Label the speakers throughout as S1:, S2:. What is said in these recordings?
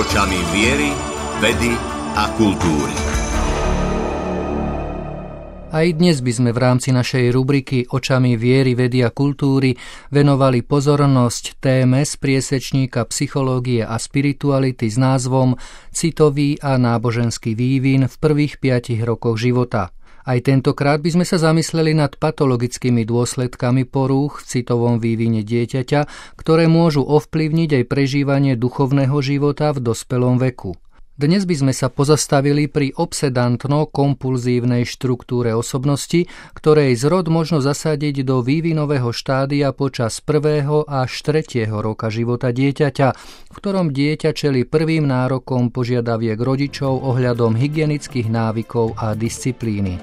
S1: Očami viery, vedy a kultúry.
S2: Aj dnes by sme v rámci našej rubriky Očami viery, vedy a kultúry venovali pozornosť téme z priesečníka psychológie a spirituality s názvom Citový a náboženský vývin v prvých 5 rokoch života. Aj tentokrát by sme sa zamysleli nad patologickými dôsledkami porúch v citovom vývine dieťaťa, ktoré môžu ovplyvniť aj prežívanie duchovného života v dospelom veku. Dnes by sme sa pozastavili pri obsedantno-kompulzívnej štruktúre osobnosti, ktorej zrod možno zasadiť do vývinového štádia počas 1. až 3. roka života dieťaťa, v ktorom dieťa čelí prvým nárokom požiadaviek rodičov ohľadom hygienických návykov a disciplíny.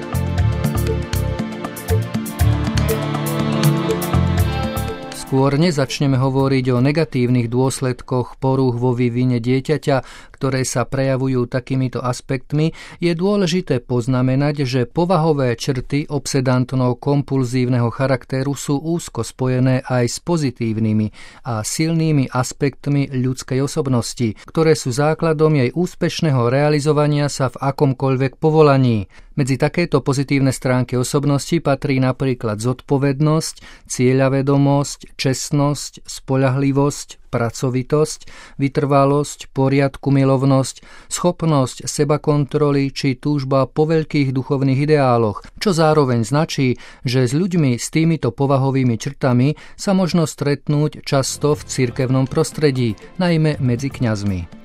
S2: Skôr nezačneme hovoriť o negatívnych dôsledkoch porúch vo vývine dieťaťa, ktoré sa prejavujú takýmito aspektmi, je dôležité poznamenať, že povahové črty obsedantno-kompulzívneho charakteru sú úzko spojené aj s pozitívnymi a silnými aspektmi ľudskej osobnosti, ktoré sú základom jej úspešného realizovania sa v akomkoľvek povolaní. Medzi takéto pozitívne stránky osobnosti patrí napríklad zodpovednosť, cieľavedomosť, čestnosť, spoľahlivosť, pracovitosť, vytrvalosť, poriadkumilovnosť, schopnosť sebakontroly či túžba po veľkých duchovných ideáloch, čo zároveň značí, že s ľuďmi s týmito povahovými črtami sa možno stretnúť často v cirkevnom prostredí, najmä medzi kňazmi.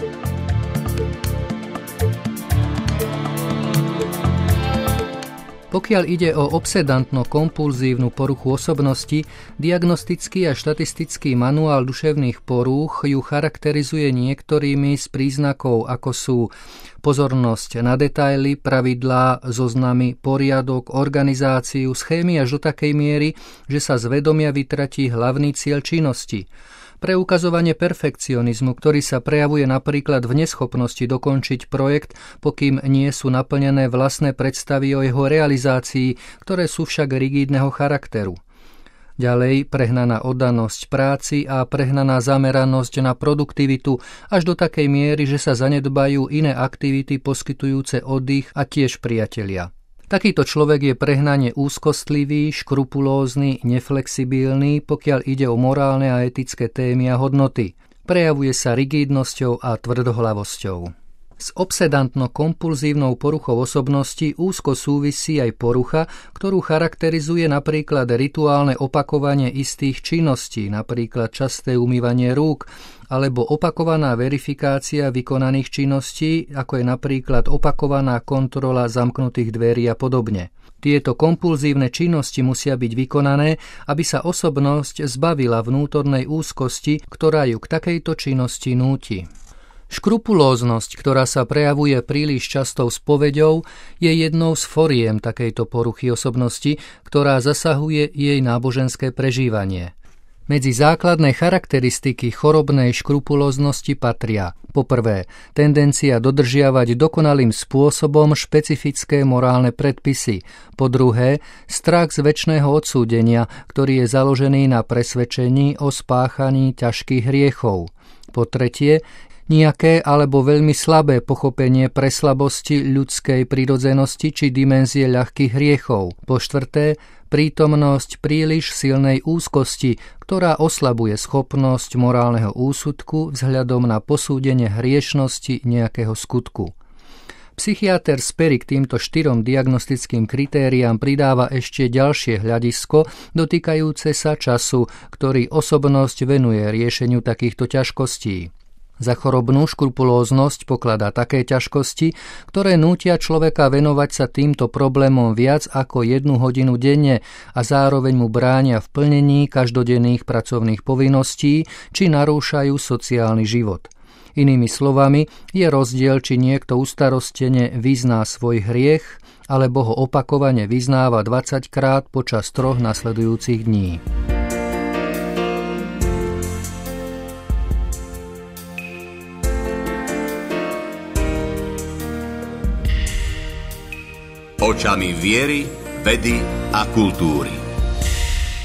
S2: Pokiaľ ide o obsedantno-kompulzívnu poruchu osobnosti, diagnostický a štatistický manuál duševných porúch ju charakterizuje niektorými z príznakov, ako sú pozornosť na detaily, pravidlá, zoznamy, poriadok, organizáciu, schémy až do takej miery, že sa z vedomia vytratí hlavný cieľ činnosti. Preukazovanie perfekcionizmu, ktorý sa prejavuje napríklad v neschopnosti dokončiť projekt, pokým nie sú naplnené vlastné predstavy o jeho realizácii, ktoré sú však rigidného charakteru. Ďalej prehnaná oddanosť práci a prehnaná zameranosť na produktivitu až do takej miery, že sa zanedbajú iné aktivity poskytujúce oddych a tiež priatelia. Takýto človek je prehnane úzkostlivý, škrupulózny, neflexibilný, pokiaľ ide o morálne a etické témy a hodnoty. Prejavuje sa rigidnosťou a tvrdohlavosťou. S obsedantno-kompulzívnou poruchou osobnosti úzko súvisí aj porucha, ktorú charakterizuje napríklad rituálne opakovanie istých činností, napríklad časté umývanie rúk, alebo opakovaná verifikácia vykonaných činností, ako je napríklad opakovaná kontrola zamknutých dverí a podobne. Tieto kompulzívne činnosti musia byť vykonané, aby sa osobnosť zbavila vnútornej úzkosti, ktorá ju k takejto činnosti núti. Škrupulóznosť, ktorá sa prejavuje príliš častou spoveďou, je jednou z foriem takejto poruchy osobnosti, ktorá zasahuje jej náboženské prežívanie. Medzi základné charakteristiky chorobnej škrupulóznosti patria: po prvé, tendencia dodržiavať dokonalým spôsobom špecifické morálne predpisy, po druhé, strach z večného odsúdenia, ktorý je založený na presvedčení o spáchaní ťažkých hriechov, po tretie, nejaké alebo veľmi slabé pochopenie preslabosti ľudskej prirodzenosti či dimenzie ľahkých hriechov. Po štvrté, prítomnosť príliš silnej úzkosti, ktorá oslabuje schopnosť morálneho úsudku vzhľadom na posúdenie hriešnosti nejakého skutku. Psychiater Sperry k týmto 4 diagnostickým kritériám pridáva ešte ďalšie hľadisko dotýkajúce sa času, ktorý osobnosť venuje riešeniu takýchto ťažkostí. Za chorobnú škrupulóznosť pokladá také ťažkosti, ktoré nútia človeka venovať sa týmto problémom viac ako 1 hodinu denne a zároveň mu bránia v plnení každodenných pracovných povinností či narúšajú sociálny život. Inými slovami, je rozdiel, či niekto ustarostene vyzná svoj hriech, alebo ho opakovane vyznáva 20 krát počas 3 nasledujúcich dní.
S1: Očami viery, vedy a kultúry.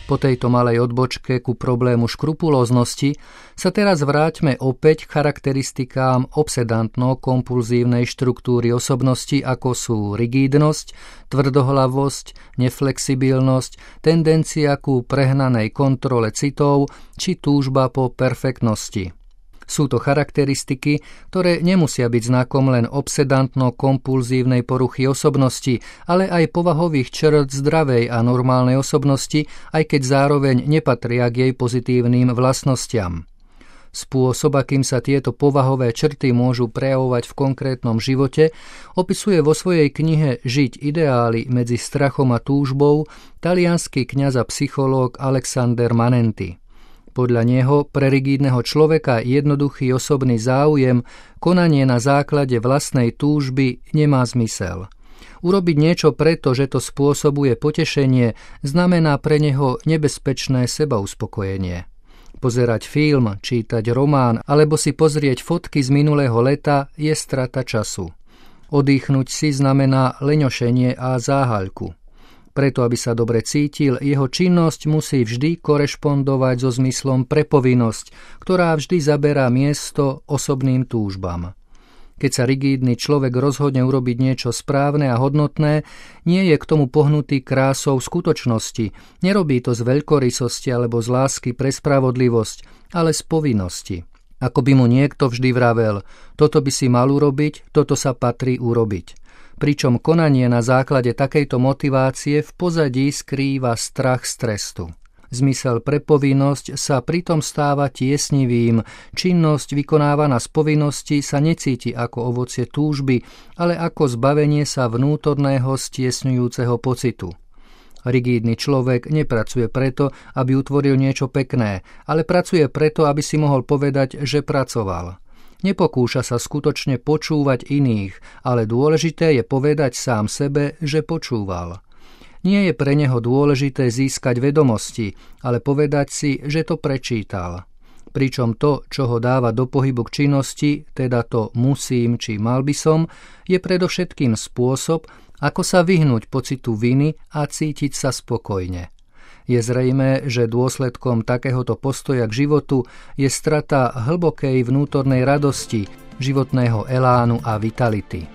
S2: Po tejto malej odbočke ku problému škrupulóznosti sa teraz vráťme opäť k charakteristikám obsedantno-kompulzívnej štruktúry osobnosti, ako sú rigidnosť, tvrdohlavosť, neflexibilnosť, tendencia ku prehnanej kontrole citov či túžba po perfektnosti. Sú to charakteristiky, ktoré nemusia byť znakom len obsedantno-kompulzívnej poruchy osobnosti, ale aj povahových črt zdravej a normálnej osobnosti, aj keď zároveň nepatria k jej pozitívnym vlastnostiam. Spôsob, akým sa tieto povahové črty môžu prejavovať v konkrétnom živote, opisuje vo svojej knihe Žiť ideály medzi strachom a túžbou taliansky kňaz a psychológ Alexander Manenti. Podľa neho pre rigidného človeka jednoduchý osobný záujem, konanie na základe vlastnej túžby nemá zmysel. Urobiť niečo preto, že to spôsobuje potešenie, znamená pre neho nebezpečné sebauspokojenie. Pozerať film, čítať román alebo si pozrieť fotky z minulého leta je strata času. Oddychnúť si znamená leňošenie a záhaľku. Preto, aby sa dobre cítil, jeho činnosť musí vždy korešpondovať so zmyslom pre povinnosť, ktorá vždy zaberá miesto osobným túžbám. Keď sa rigidný človek rozhodne urobiť niečo správne a hodnotné, nie je k tomu pohnutý krásou skutočnosti, nerobí to z veľkorysosti alebo z lásky pre spravodlivosť, ale z povinnosti. Ako by mu niekto vždy vravel, toto by si mal urobiť, toto sa patrí urobiť. Pričom konanie na základe takejto motivácie v pozadí skrýva strach z trestu. Zmysel pre povinnosť sa pritom stáva tiesnivým, činnosť vykonávaná z povinnosti sa necíti ako ovocie túžby, ale ako zbavenie sa vnútorného stiesňujúceho pocitu. Rigidný človek nepracuje preto, aby utvoril niečo pekné, ale pracuje preto, aby si mohol povedať, že pracoval. Nepokúša sa skutočne počúvať iných, ale dôležité je povedať sám sebe, že počúval. Nie je pre neho dôležité získať vedomosti, ale povedať si, že to prečítal. Pričom to, čo ho dáva do pohybu k činnosti, teda to musím či mal by som, je predovšetkým spôsob, ako sa vyhnúť pocitu viny a cítiť sa spokojne. Je zrejmé, že dôsledkom takéhoto postoja k životu je strata hlbokej vnútornej radosti, životného elánu a vitality.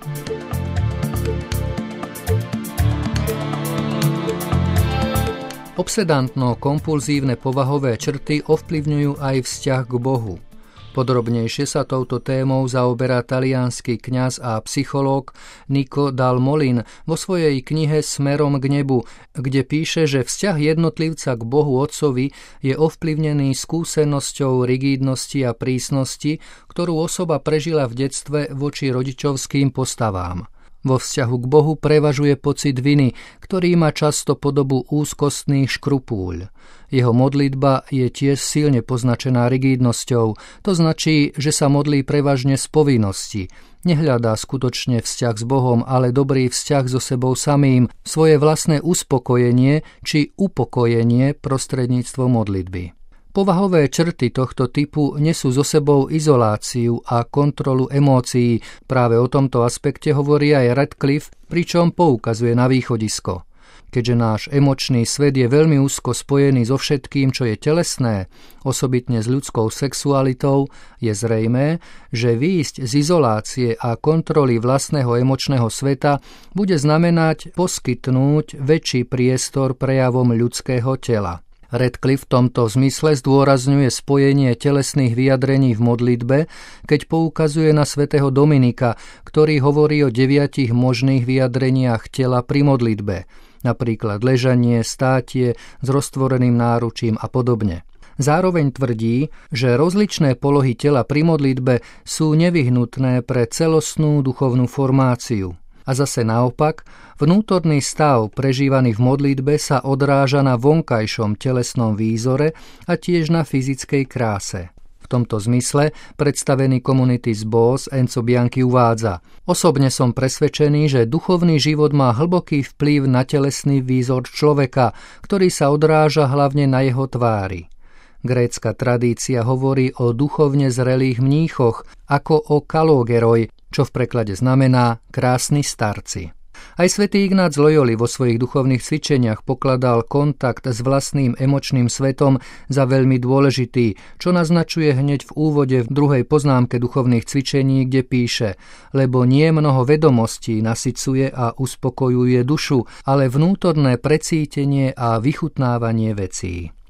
S2: Obsedantno-kompulzívne povahové črty ovplyvňujú aj vzťah k Bohu. Podrobnejšie sa touto témou zaoberá taliansky kňaz a psychológ Nico Dal Molin vo svojej knihe Smerom k nebu, kde píše, že vzťah jednotlivca k Bohu Otcovi je ovplyvnený skúsenosťou rigidnosti a prísnosti, ktorú osoba prežila v detstve voči rodičovským postavám. Vo vzťahu k Bohu prevažuje pocit viny, ktorý má často podobu úzkostných škrupúľ. Jeho modlitba je tiež silne poznačená rigidnosťou, to značí, že sa modlí prevažne z povinnosti. Nehľadá skutočne vzťah s Bohom, ale dobrý vzťah so sebou samým, svoje vlastné uspokojenie či upokojenie prostredníctvom modlitby. Povahové črty tohto typu nesú so sebou izoláciu a kontrolu emócií. Práve o tomto aspekte hovorí aj Radcliffe, pričom poukazuje na východisko. Keďže náš emočný svet je veľmi úzko spojený so všetkým, čo je telesné, osobitne s ľudskou sexualitou, je zrejmé, že výjsť z izolácie a kontroly vlastného emočného sveta bude znamenať poskytnúť väčší priestor prejavom ľudského tela. Radcliffe v tomto zmysle zdôrazňuje spojenie telesných vyjadrení v modlitbe, keď poukazuje na svätého Dominika, ktorý hovorí o 9 možných vyjadreniach tela pri modlitbe, napríklad ležanie, státie s roztvoreným náručím a podobne. Zároveň tvrdí, že rozličné polohy tela pri modlitbe sú nevyhnutné pre celostnú duchovnú formáciu. A zase naopak, vnútorný stav prežívaný v modlitbe sa odráža na vonkajšom telesnom výzore a tiež na fyzickej kráse. V tomto zmysle predstavený Communities boss Enzo Bianchi uvádza: Osobne som presvedčený, že duchovný život má hlboký vplyv na telesný výzor človeka, ktorý sa odráža hlavne na jeho tvári. Grécka tradícia hovorí o duchovne zrelých mníchoch ako o kalógeroj, čo v preklade znamená krásni starci. Aj svätý Ignác z Loyoli vo svojich duchovných cvičeniach pokladal kontakt s vlastným emočným svetom za veľmi dôležitý, čo naznačuje hneď v úvode v druhej poznámke duchovných cvičení, kde píše: lebo nie mnoho vedomostí nasycuje a uspokojuje dušu, ale vnútorné precítenie a vychutnávanie vecí.